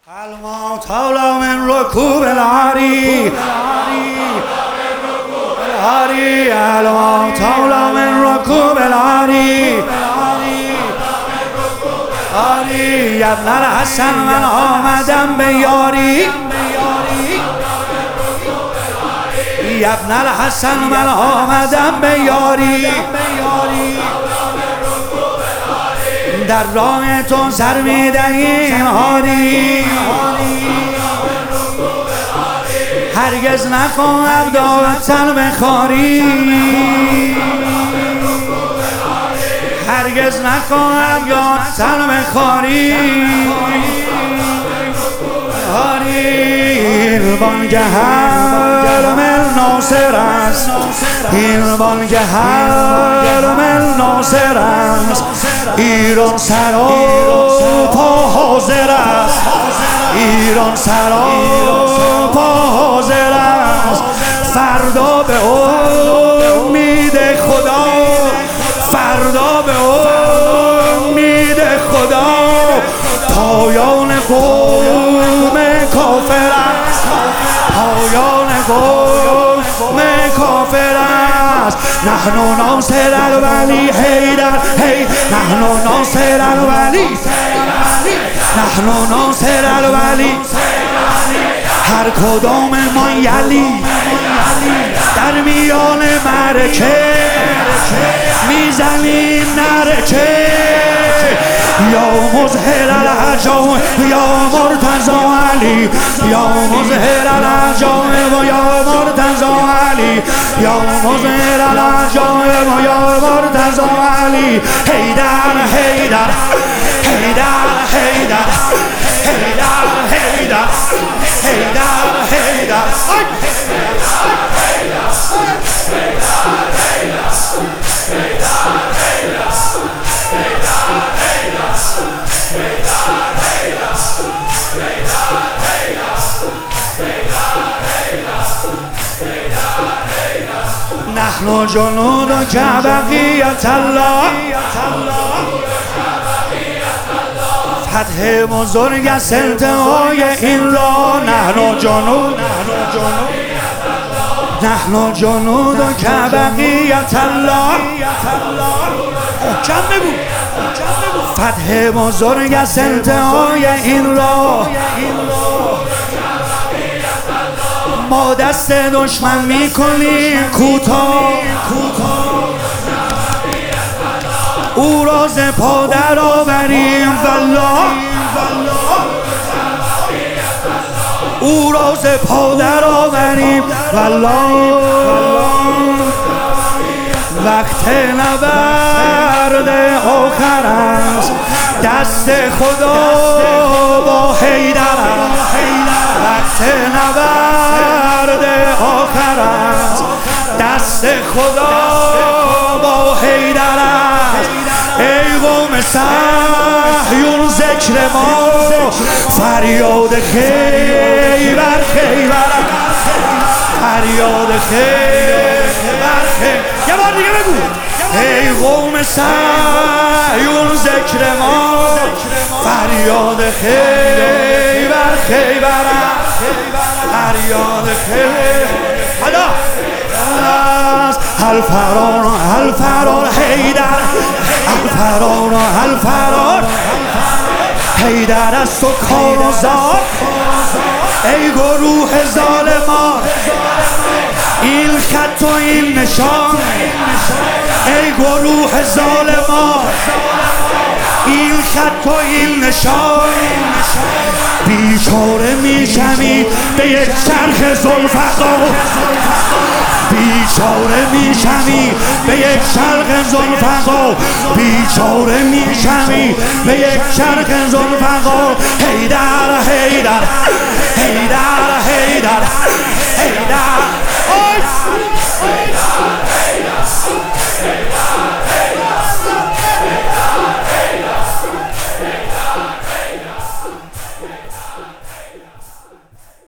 الموت طاولا من ركوب العری الموت طاولا من ركوب العری یا ابن الحسن من آمدم به یاری یا ابن الحسن من آمدم به یاری در راه تو سر می‌دهیم هادی هرگز نخواهم داد بخاری هرگز نخواهم داد بخاری این بانگ حرم ناصر است این بانگ حرم ناصر است ایران سراپا حاضر است ایران سراپا حاضر است فردا به امید خدا فردا به امید خدا پایان قوم کافر است پایان قوم کافر است نحن ناصر الولی حیدر هی نحن ناصر الولی نحن ناصر الولی هر کدام ما یلی در میان معرکه میزنیم نرکه یا مظهر العجائب یا مرتضی علی یا مظهر العجائب یا مرتضی علی یا مظهر العجائب یا مرتضی علی حیدر حیدر حیدر حیدر حیدر حیدر حیدر حیدر نحن جنود بقیت الله فتح بزرگ است انتهای این راه نحن جنود نحن جنود بقیت الله محکم بگو فتح بزرگ است انتهای این راه ما دست دشمن میکنیم کوتاه او را ز پا در آوریم والله او را ز پا در آوریم والله وقت نبرد آخر است دست خدا با حیدر است وقت نبرد آخر است دست خدا با حیدر است ای قوم صهیون ذکر ما فریاد خیبر خیبر فریاد خیبر خیبر یه بار دیگه بگو ای قوم صهیون ذکر ما فریاد خیبر خیبر فریاد خیبر حالا الفرار حیدر الفرار حیدر است و کارزار ای گروه ظالمان این خط و این نشان ای گروه ظالمان این خط و این نشان بیچاره میشمید به یک چرخ ذوالفقار بیچاره میشمید به یک چرخ ذوالفقار بیچاره میشمید به یک چرخ ذوالفقار حیدر حیدر حیدر حیدر حیدر